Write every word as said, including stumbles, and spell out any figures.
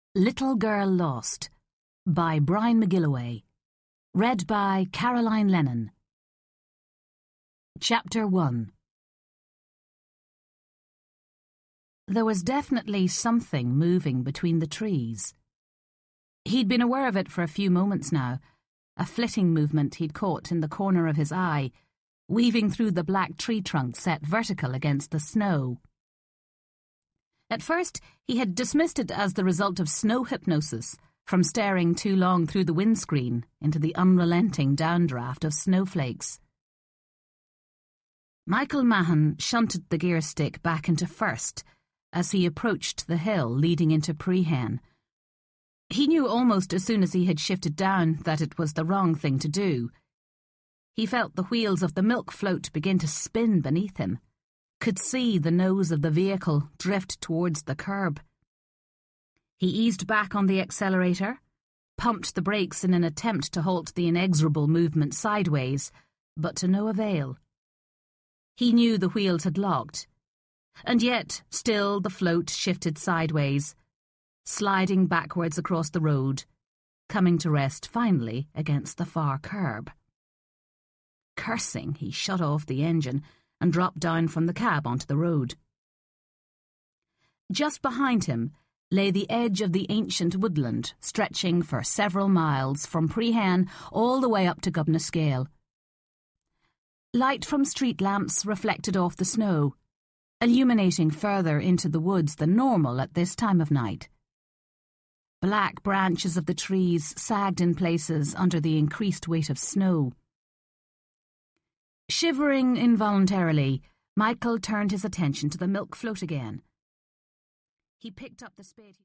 Little Girl Lost by Brian McGilloway. Read by Caroline Lennon. Chapter one. There was definitely something moving between the trees. He'd been aware of it for a few moments now, a flitting movement he'd caught in the corner of his eye, weaving through the black tree trunk set vertical against the snow. At first, he had dismissed it as the result of snow hypnosis from staring too long through the windscreen into the unrelenting downdraft of snowflakes. Michael Mahon shunted the gear stick back into first as he approached the hill leading into Prehan. He knew almost as soon as he had shifted down that it was the wrong thing to do. He felt the wheels of the milk float begin to spin beneath him, could see the nose of the vehicle drift towards the curb. He eased back on the accelerator, pumped the brakes in an attempt to halt the inexorable movement sideways, but to no avail. He knew the wheels had locked, and yet still the float shifted sideways, sliding backwards across the road, coming to rest finally against the far curb. Cursing, he shut off the engine and dropped down from the cab onto the road. Just behind him lay the edge of the ancient woodland, stretching for several miles from Prehan all the way up to Gubnascale. Light from street lamps reflected off the snow, illuminating further into the woods than normal at this time of night. Black branches of the trees sagged in places under the increased weight of snow. Shivering involuntarily, Michael turned his attention to the milk float again. He picked up the spade.